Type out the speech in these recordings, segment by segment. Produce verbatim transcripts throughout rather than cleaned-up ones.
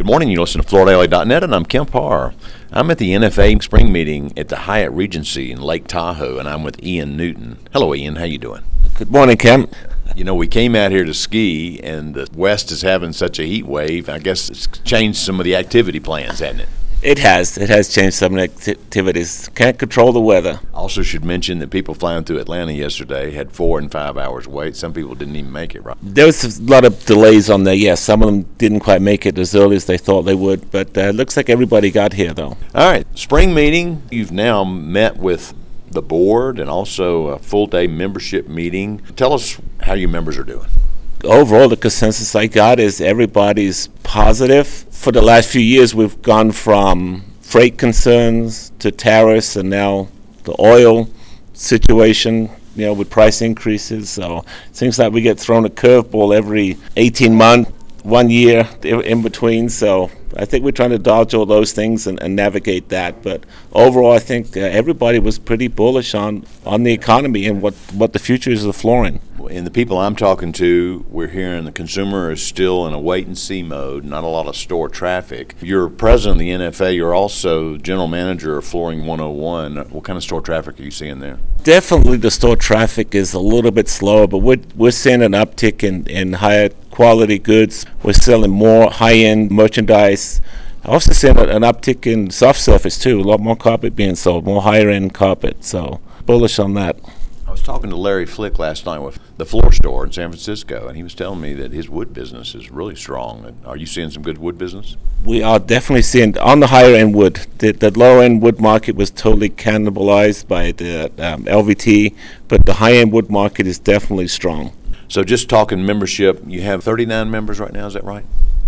morning. You listen to Florida L A dot net, and I'm Kemp Harr. I'm at the N F A spring meeting at the Hyatt Regency in Lake Tahoe, and I'm with Ian Newton. Hello, Ian. How you doing? Good morning, Kemp. You know, we came out here to ski, and the West is having such a heat wave. I guess it's changed some of the activity plans, hasn't it? It has. It has changed some of the activities. Can't control the weather. Also should mention that people flying through Atlanta yesterday had four and five hours wait. Some people didn't even make it, right? There was a lot of delays on there, yes. Some of them didn't quite make it as early as they thought they would, but uh, it looks like everybody got here, though. All right, spring meeting. You've now met with the board and also a full-day membership meeting. Tell us how your members are doing. Overall, the consensus I got is everybody's positive. For the last few years, we've gone from freight concerns to tariffs and now the oil situation, you know, with price increases. So it seems like we get thrown a curveball every eighteen months, one year in between. So I think we're trying to dodge all those things and, and navigate that. But overall, I think uh, everybody was pretty bullish on, on the economy and what, what the future is of flooring. And the people I'm talking to, we're hearing the consumer is still in a wait-and-see mode, not a lot of store traffic. You're president of the N F A. You're also general manager of Flooring one oh one. What kind of store traffic are you seeing there? Definitely the store traffic is a little bit slower, but we're, we're seeing an uptick in, in higher quality goods. We're selling more high-end merchandise. I also seeing an uptick in soft surface, too. A lot more carpet being sold, more higher-end carpet. So bullish on that. I was talking to Larry Flick last night with the floor store in San Francisco, and he was telling me that his wood business is really strong. Are you seeing some good wood business? We are definitely seeing, on the higher end wood, the, the lower end wood market was totally cannibalized by the um, L V T, but the high end wood market is definitely strong. So just talking membership, you have thirty-nine members right now, is that right?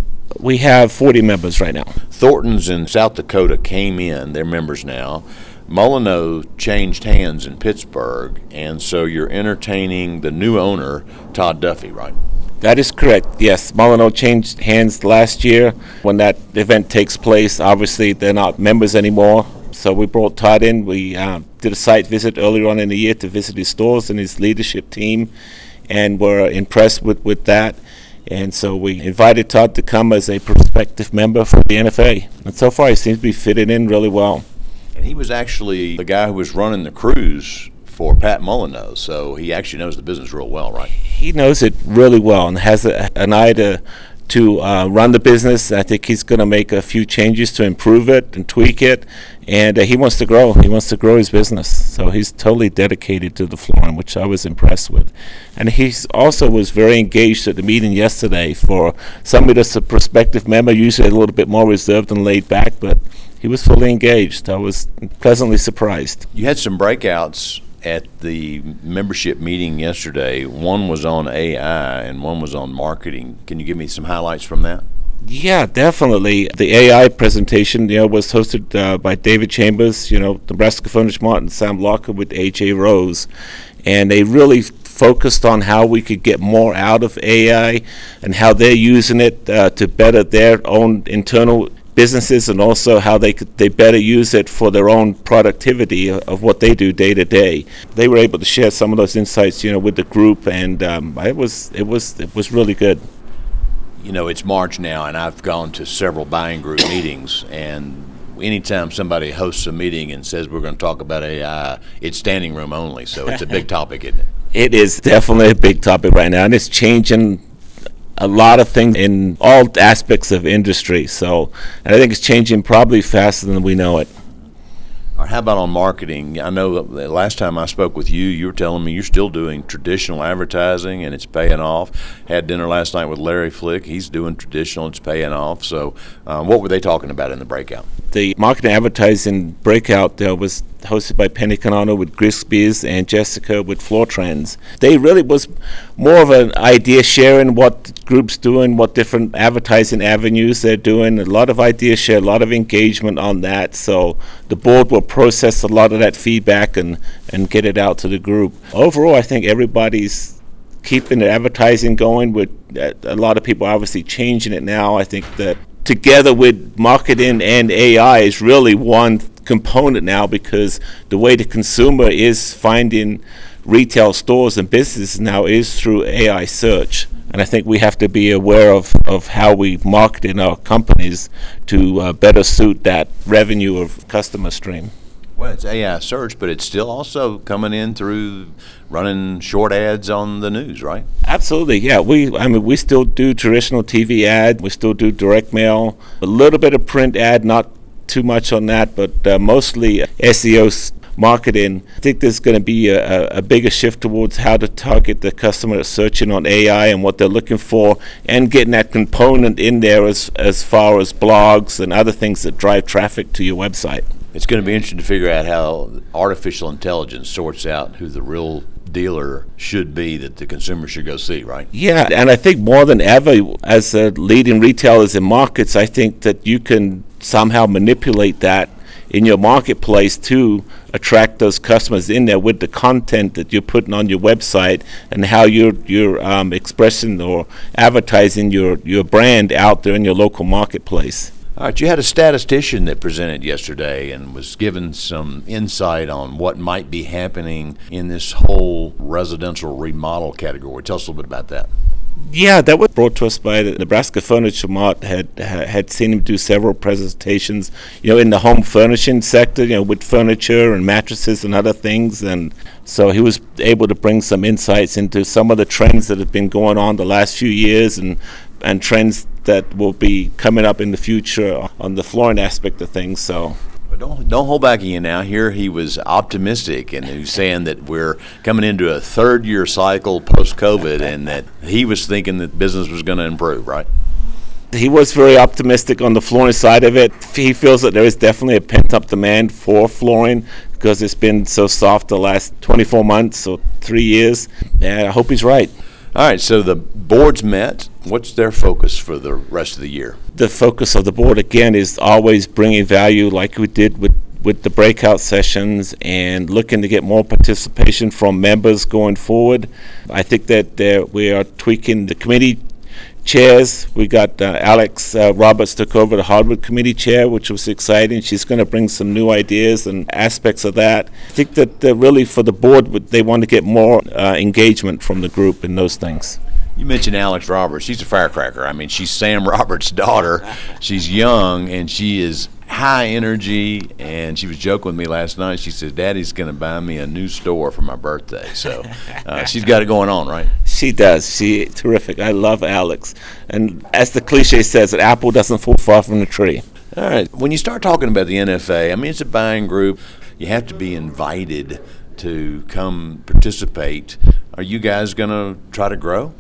We have forty members right now. Thornton's in South Dakota came in, they're members now. Mullineaux changed hands in Pittsburgh, and so you're entertaining the new owner, Todd Duffy, right? That is correct, yes. Mullineaux changed hands last year. When that event takes place, obviously they're not members anymore. So we brought Todd in. We uh, did a site visit earlier on in the year to visit his stores and his leadership team, and were impressed with, with that. And so we invited Todd to come as a prospective member for the N F A. And so far he seems to be fitting in really well. And he was actually the guy who was running the cruise for Pat Mullineaux, so he actually knows the business real well, right? He knows it really well and has a, an eye to, to uh, run the business. I think he's going to make a few changes to improve it and tweak it, and uh, he wants to grow. He wants to grow his business, so he's totally dedicated to the flooring, which I was impressed with. And he also was very engaged at the meeting yesterday. For somebody that's a prospective member, usually a little bit more reserved and laid back, but he was fully engaged. I was pleasantly surprised. You had some breakouts at the membership meeting yesterday. One was on A I and one was on marketing. Can you give me some highlights from that? Yeah, definitely. The A I presentation, you know, was hosted uh, by David Chambers, you know, Nebraska Furniture Mart, and Sam Locker with A J Rose. And they really focused on how we could get more out of A I and how they're using it uh, to better their own internal businesses, and also how they could they better use it for their own productivity of, of what they do day to day. They were able to share some of those insights, you know, with the group, and um, it was it was it was really good. You know, it's March now, and I've gone to several buying group meetings, and anytime somebody hosts a meeting and says we're going to talk about A I, it's standing room only, so it's a big topic, isn't it? It is definitely a big topic right now, and it's changing a lot of things in all aspects of industry. So, and I think it's changing probably faster than we know it. All right, how about on marketing? I know that last time I spoke with you, you were telling me you're still doing traditional advertising and it's paying off. Had dinner last night with Larry Flick. He's doing traditional, it's paying off. So um, what were they talking about in the breakout? The marketing advertising breakout there was hosted by Penny Canano with Grigsby's and Jessica with Floor Trends. They really was more of an idea sharing, what groups doing, what different advertising avenues they're doing. A lot of idea share, a lot of engagement on that. So the board will process a lot of that feedback and, and get it out to the group. Overall, I think everybody's keeping the advertising going, with uh, a lot of people obviously changing it now. I think that together with marketing and A I is really one component now, because the way the consumer is finding retail stores and businesses now is through A I search. And I think we have to be aware of, of how we market in our companies to uh, better suit that revenue of customer stream. Well, it's A I search, but it's still also coming in through running short ads on the news, right? Absolutely, yeah. We, I mean, we still do traditional T V ad. We still do direct mail. A little bit of print ad, not too much on that, but uh, mostly S E O marketing. I think there's going to be a, a bigger shift towards how to target the customer that's searching on A I and what they're looking for, and getting that component in there as as far as blogs and other things that drive traffic to your website. It's going to be interesting to figure out how artificial intelligence sorts out who the real dealer should be that the consumer should go see, right? Yeah, and I think more than ever, as a leading retailers in markets, I think that you can somehow manipulate that in your marketplace to attract those customers in there with the content that you're putting on your website and how you're you're um, expressing or advertising your, your brand out there in your local marketplace. All right, you had a statistician that presented yesterday and was given some insight on what might be happening in this whole residential remodel category. Tell us a little bit about that. Yeah, that was brought to us by the Nebraska Furniture Mart. Had had seen him do several presentations, you know, in the home furnishing sector, you know, with furniture and mattresses and other things. And so he was able to bring some insights into some of the trends that have been going on the last few years, and and trends that will be coming up in the future on the flooring aspect of things. So. But don't don't hold back again now. Here he was optimistic, and he was saying that we're coming into a third year cycle post-COVID, and that he was thinking that business was going to improve, right? He was very optimistic on the flooring side of it. He feels that there is definitely a pent-up demand for flooring because it's been so soft the last twenty-four months or three years. And I hope he's right. All right, so the board's met. What's their focus for the rest of the year? The focus of the board, again, is always bringing value like we did with, with the breakout sessions and looking to get more participation from members going forward. I think that there, we are tweaking the committee chairs. We got uh, Alex uh, Roberts took over the Hardwood Committee chair, which was exciting. She's going to bring some new ideas and aspects of that. I think that uh, really for the board, they want to get more uh, engagement from the group in those things. You mentioned Alex Roberts. She's a firecracker. I mean, she's Sam Roberts' daughter. She's young, and she is high energy, and she was joking with me last night. She said, Daddy's going to buy me a new store for my birthday. So uh, she's got it going on, right? She does. She terrific. I love Alex. And as the cliche says, an apple doesn't fall far from the tree. All right. When you start talking about the N F A, I mean, it's a buying group. You have to be invited to come participate. Are you guys going to try to grow?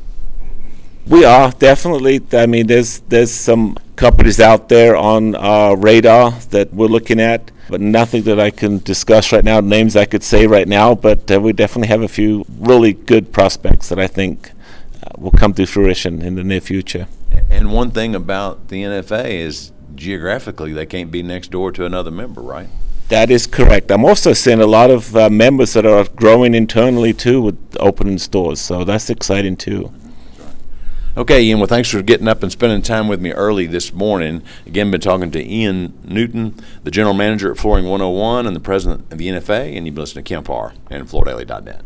We are, definitely. I mean, there's there's some companies out there on our radar that we're looking at, but nothing that I can discuss right now, names I could say right now, but uh, we definitely have a few really good prospects that I think uh, will come to fruition in the near future. And one thing about the N F A is geographically they can't be next door to another member, right? That is correct. I'm also seeing a lot of uh, members that are growing internally too with opening stores, so that's exciting too. Okay, Ian, well, thanks for getting up and spending time with me early this morning. Again, been talking to Ian Newton, the general manager at Flooring one oh one and the president of the N F A, and you've been listening to Kemp Harr and Florida Daily dot net.